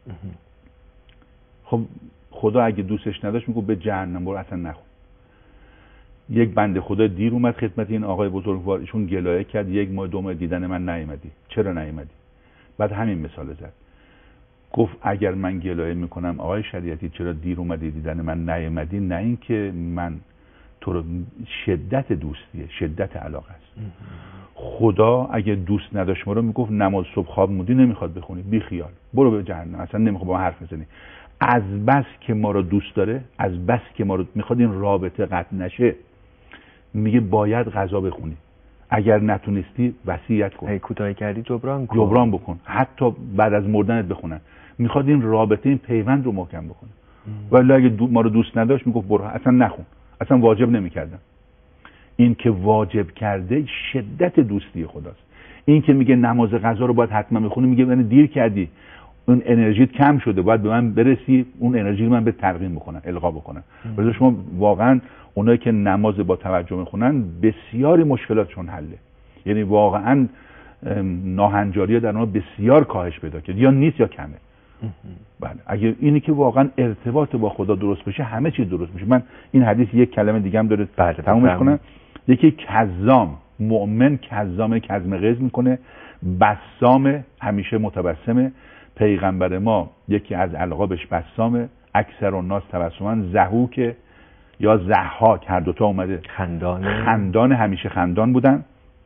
خب خدا اگه دوستش نداشت میگه به جهنم برو، اصلا نخون. یک بنده خدا دیر اومد خدمت این آقای بزرگوار، ایشون گلایه کرد 1 ماه 2 ماه دیدن من نیومدی، چرا نیومدی؟ بعد همین مثال زد، گفت اگر من گلایه میکنم آقای شریعتی چرا دیر اومدی دیدن من نیومدی، نه این که من تو رو، شدت دوستیه، شدت علاقه است. خدا اگه دوست نداشت ما رو میگفت نماز صبح خواب موندی نمیخواد بخونی، بی خیال برو به جهنم، اصلا نمیخواد با ما حرف بزنی. از بس که ما رو دوست داره، از بس که ما رو میخواد این رابطه قطع نشه، میگه باید قضا بخونی، اگر نتونستی وصیت کن، اگه کوتاه کردی جبران بکن، حتی بعد از مردنت بخونن. میخواد این رابطه، این پیوند رو محکم بکنه. ولی اگه ما رو دوست نداشت میگفت برو، اصلا نخون، اصلا واجب نمیکردم. این که واجب کرده شدت دوستی خداست. این که میگه نماز قضا رو باید حتما بخونی، میگه من دیر کردی، اون انرژیت کم شده، باید به من برسی، اون انرژی رو من به تلقین بکنم، القا بکنم. ولی شما واقعا اونایی که نماز با توجه میخونن بسیاری مشکلاتشون حله، یعنی واقعا ناهنجاری در اونها بسیار کاهش پیدا کرد، یا نیست یا کمه. بله، اگه اینی که واقعا ارتباط با خدا درست بشه همه چیز درست میشه. من این حدیث یک کلمه دیگه هم داره تمومش کنم. یکی کظام، مؤمن کظام، کظم غیظ میکنه، بسام همیشه متبسمه. پیغمبر ما یکی از القابش بسامه، اکثر الناس تبسمن، ضحوک یا ضحاک، هر دوتا اومده، خندان، همیشه خندان بودن.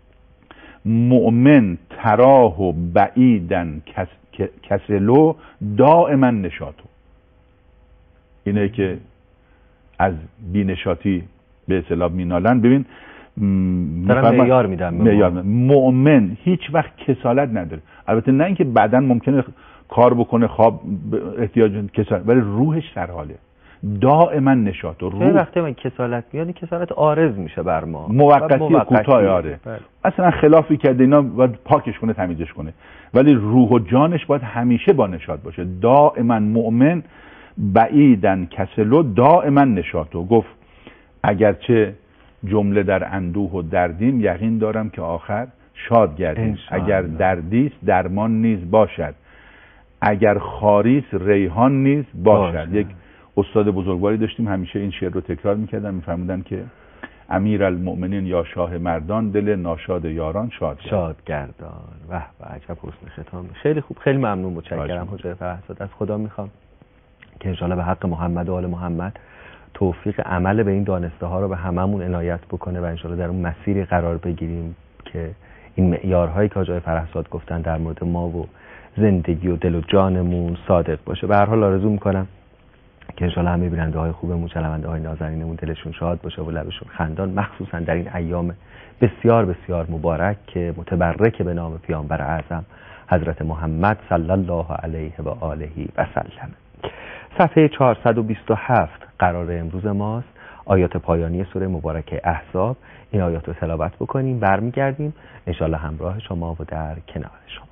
مؤمن تراه و بعیدن کسلو دائما نشاطو، اینه که از بینشاطی به اصطلاح مینالن. ببین دارم معیار میدم، مؤمن هیچ وقت کسالت نداره. البته نه اینکه بعداً ممکنه کار بکنه، خواب احتیاج کسالت، ولی روحش در حاله، دائما نشاط و روح. وقتی من کسالت میاد، این کسالت عارض میشه بر ما، موقتی کوتاه. آره اصلا خلافی کرده، اینا باید پاکش کنه، تمیزش کنه، ولی روح و جانش باید همیشه با نشاط باشه. دائما مؤمن بعیدن کسلو دائما نشاطو. گفت اگرچه جمله در اندوه و دردیم، یقین دارم که آخر شاد گردیم. اگر دردیست درمان نیز باشد، اگر خاریست ریحان نیز باشد. یک استاد بزرگواری داشتیم، همیشه این شعر رو تکرار میکردن، میفرمودن که امیرالمؤمنین یا شاه مردان، دل ناشاد یاران شاد گردان. و عجب حسن ختام. خیلی خوب، خیلی ممنون، متشکرم حجای فرهزاد. از خدا میخوام که انشاءالله به حق محمد و آل محمد توفیق عمل به این دانسته ها رو به هممون عنایت بکنه و انشاءالله در اون مسیری قرار بگیریم که این معیارهایی که حجای فرهزاد گفتن در مورد ما و زندگی و دل و جانمون صادق باشه. به هر حال آرزو میکنم که انشاءالله همه بیننده های خوبمون، شنونده های نازنینمون دلشون شاد باشه و لبشون خندان، مخصوصا در این ایام بسیار بسیار مبارک که متبرک به نام پیامبر اعظم حضرت محمد صلی الله علیه و آله و سلم. صفحه 427 قرار امروز ماست، آیات پایانی سوره مبارکه احزاب. این آیات رو تلاوت بکنیم، برمیگردیم انشاءالله همراه شما و در کنار شما.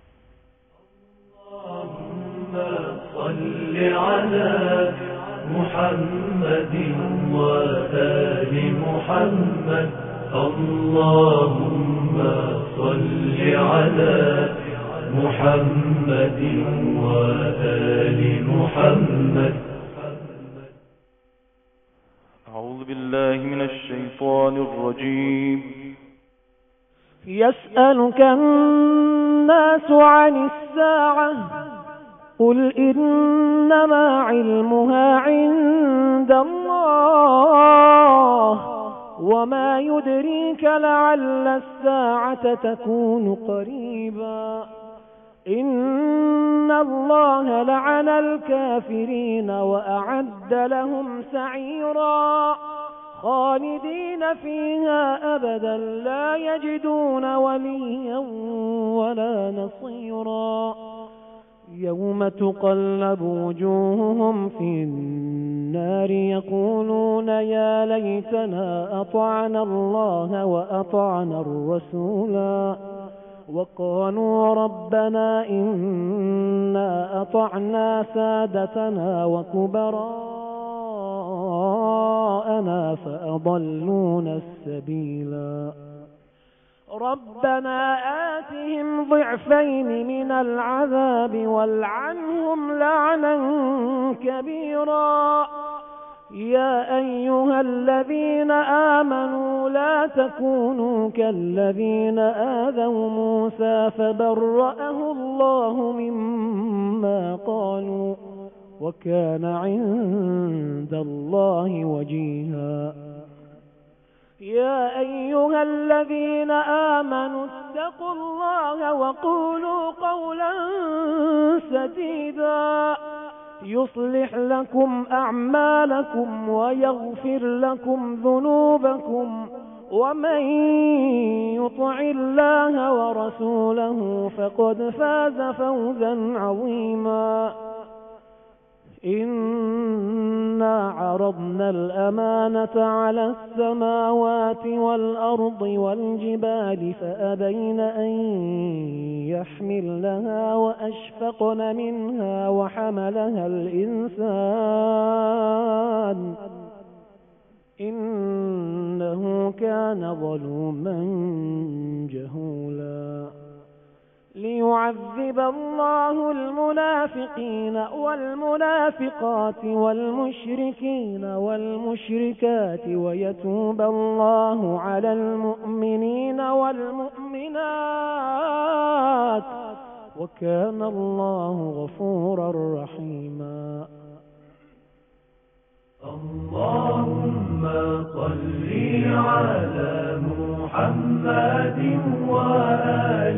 صل على محمد وآل محمد. اللهم صل على محمد وآل محمد. أعوذ بالله من الشيطان الرجيم. يسألك الناس عن الساعة قل إنما علمها عند الله وما يدريك لعل الساعة تكون قريبا. إن الله لعن الكافرين وأعد لهم سعيرا خالدين فيها أبدا لا يجدون وليا ولا نصيرا. يوم تقلب وجوههم في النار يقولون يا ليتنا أطعنا الله وأطعنا الرسولا وقالوا ربنا إنا أطعنا سادتنا وكبراءنا فأضلونا السبيلا ربنا آتهم ضعفين من العذاب والعنهم لعنا كبيرا يا أيها الذين آمنوا لا تكونوا كالذين آذوا موسى فبرأه الله مما قالوا وكان عند الله وجيها يا أيها الذين آمنوا اتقوا الله وقولوا قولا سديدا يصلح لكم أعمالكم ويغفر لكم ذنوبكم ومن يطع الله ورسوله فقد فاز فوزا عظيما إنا عرضنا الأمانة على السماوات والأرض والجبال فأبين أن يحملنها وأشفقن منها وحملها الإنسان إنه كان ظلوما جهولا ليعذب الله المنافقين والمنافقات والمشركين والمشركات ويتوب الله على المؤمنين والمؤمنات وكان الله غفورا رحيما اللهم صل على محمد وآل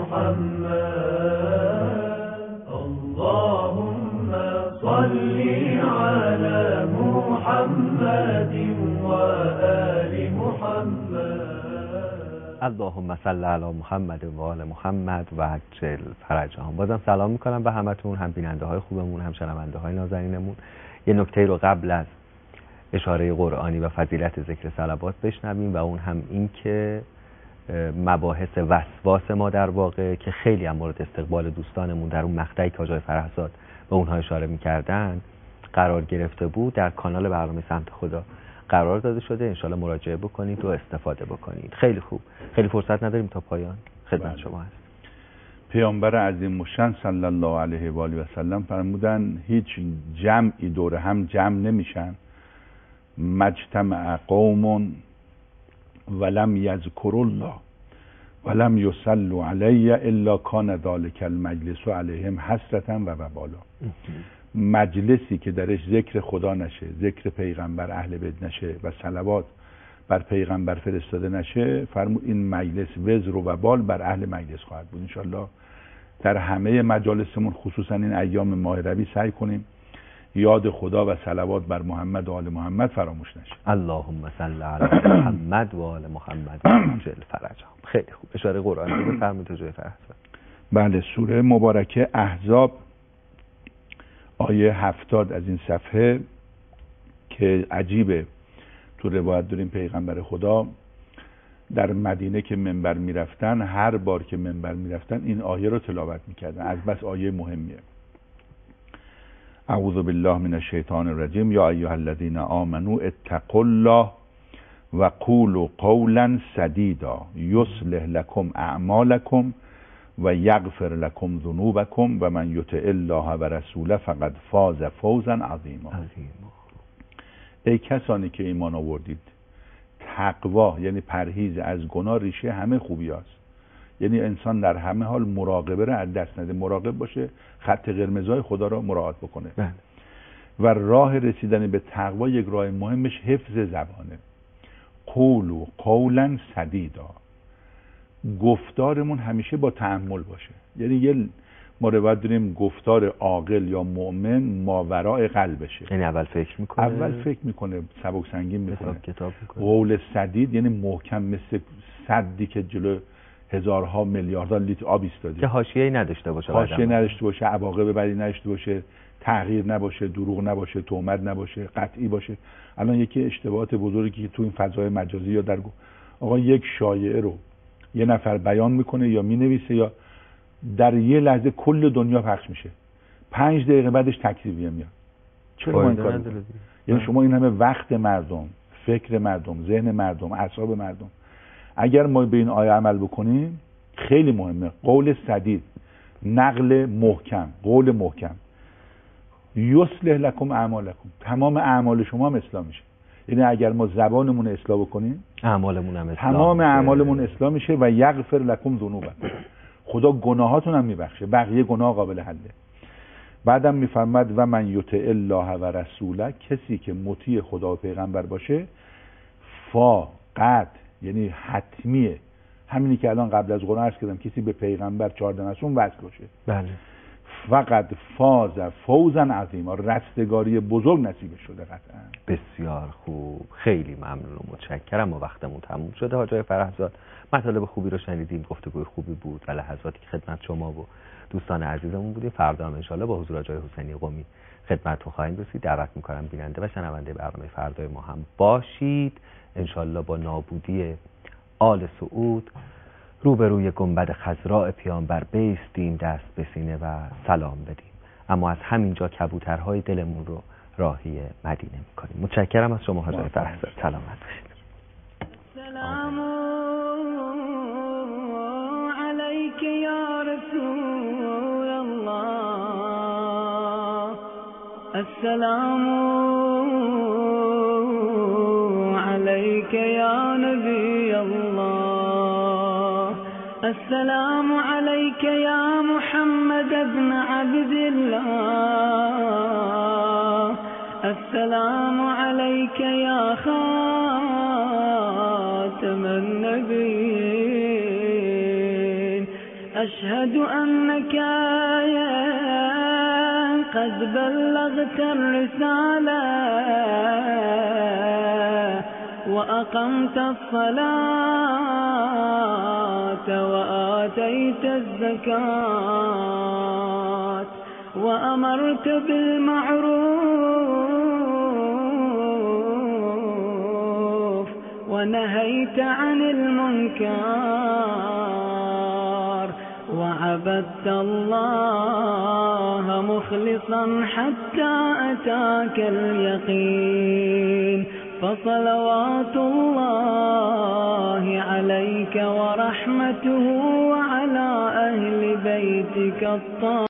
محمد اللهم صل على محمد وآل محمد اللهم صل علی محمد و آل محمد و عجل فرجهم. بازم سلام میکنم به همتون، هم بیننده های خوبمون، هم شنونده های نازنینمون. یه نکته رو قبل از اشاره قرآنی و فضیلت ذکر صلوات بشنویم و اون هم این که مباحث وسواس ما در واقع که خیلی هم مورد استقبال دوستانمون در اون مقطعی که آقای فرهزاد به اونها اشاره میکردن قرار گرفته بود در کانال برنامه سمت خدا قرار داده شده. انشالله مراجعه بکنید و استفاده بکنید. خیلی خوب، خیلی فرصت نداریم تا پایان خدمت شما هست. پیامبر عظیم الشأن صلی الله علیه و آله و سلم فرمودن هیچ جمعی دور هم جمع نمیشن مجتمع قوم ولم یذکروا الله ولم یصلوا علی الا کان ذلک المجلس علیهم حسرة و وبالا. مجلسی که درش ذکر خدا نشه، ذکر پیغمبر اهل بیت نشه و صلوات بر پیغمبر فرستاده نشه، فرمود این مجلس وزر و وبال بر اهل مجلس خواهد بود. انشالله در همه مجالسمون خصوصا این ایام ماه ربیع سعی کنیم یاد خدا و صلوات بر محمد و آل محمد فراموش نشه. اللهم صل علی محمد و آل محمد عجل فرجهم. خیلی خوب، اشاره قرآنی رو بفرمایید جای فرهزاد. بله، سوره مبارکه احزاب آیه 70 از این صفحه که عجیبه، تو روایت داریم پیغمبر خدا در مدینه که منبر میرفتن، هر بار که منبر میرفتن این آیه رو تلاوت میکردن، از بس آیه مهمیه. اعوذ بالله من الشیطان الرجیم یا ایها الذین آمنوا اتقوا الله و قولوا قولا سدیدا یصلح لكم اعمالکم و یغفر لكم ذنوبکم و من یطع الله و رسوله فقد فاز فوزا عظیما. ای کسانی که ایمان آوردید، تقوا یعنی پرهیز از گناه ریشه همه خوبی هست. یعنی انسان در همه حال مراقبه را از دست نده، مراقب باشه، خط قرمزهای خدا را مراعات بکنه. و راه رسیدن به تقوا یک راه مهمش حفظ زبانه. قولوا قولا سدیدا، گفتارمون همیشه با تأمل باشه. یعنی یه ما روایت داریم گفتار عاقل یا مؤمن ماورای قلبشه، یعنی اول فکر میکنه سبک سنگین میکنه. قول سدید یعنی محکم، مثل سدی که جلو هزارها میلیاردها لیتر آب ایستاده، که حاشیه‌ای نداشته باشه، عواقب بدی نداشته باشه، تغییر نباشه، دروغ نباشه، تهمت نباشه، قطعی باشه. الان یکی اشتباهات بزرگی که تو این فضای مجازی یا در آقا یک شایعه رو یه نفر بیان میکنه یا مینویسه یا در یه لحظه کل دنیا پخش میشه، 5 دقیقه بعدش تکذیبیه میاد. چرا ما این کار میکنیم؟ یعنی شما این همه وقت مردم، فکر مردم، ذهن مردم، اعصاب مردم، اگر ما به این آیه عمل بکنیم خیلی مهمه. قول سدید، نقل محکم، قول محکم، یصلح لکم اعمالکم، تمام اعمال شما هم اصلاح میشه. یعنی اگر ما زبانمون اصلاح بکنیم اعمالمون هم اصلاح، تمام اعمالمون اصلاح میشه و یغفر لکم ذنوبکم، خدا گناهاتون هم میبخشه، بقیه گناه قابل حله. بعدم میفرماد و من یطع الله و رسوله، کسی که مطیع خدا و پیغمبر باشه، فقط یعنی حتمیه، همینی که الان قبل از قرآن عرض کردم، کسی به پیغمبر 14 نسون وصل باشه، بله، فقط فاز فوزا عظیما، رستگاری بزرگ نصیب شده قطعا. بسیار خوب، خیلی ممنون و متشکرم. و وقتمون تموم شده. حاج آقای فرهزاد مطالب خوبی رو شنیدیم، گفتگوی خوبی بود و لحظاتی که خدمت شما و دوستان عزیزمون بودیم. فردا هم انشالله با حضور آقای حسینی قمی خدمتتون خواهیم رسید. دعوت میکنم بیننده و شنونده برنامه فردای ما هم باشید. انشالله با نابودی آل سعود روبروی گنبد خضراء پیامبر بایستیم، دست به سینه و سلام بدیم، اما از همینجا کبوترهای دلمون رو راهی مدینه میکنیم. متشکرم از شما حاج آقای فرهزاد. سلامت باشید. السلام علیک یا رسول الله، السلام علیک یا نبی الله، السلام علیک یا محمد ابن عبد الله، السلام علیک یا خاتم النبیین، اشهد انک قد بلغت الرسالة وأقمت الصلاة وآتيت الزكاة وأمرت بالمعروف ونهيت عن المنكر وعبدت الله مخلصا حتى أتاك اليقين، فصلوات الله عليك ورحمته وعلى أهل بيتك الطاهرين.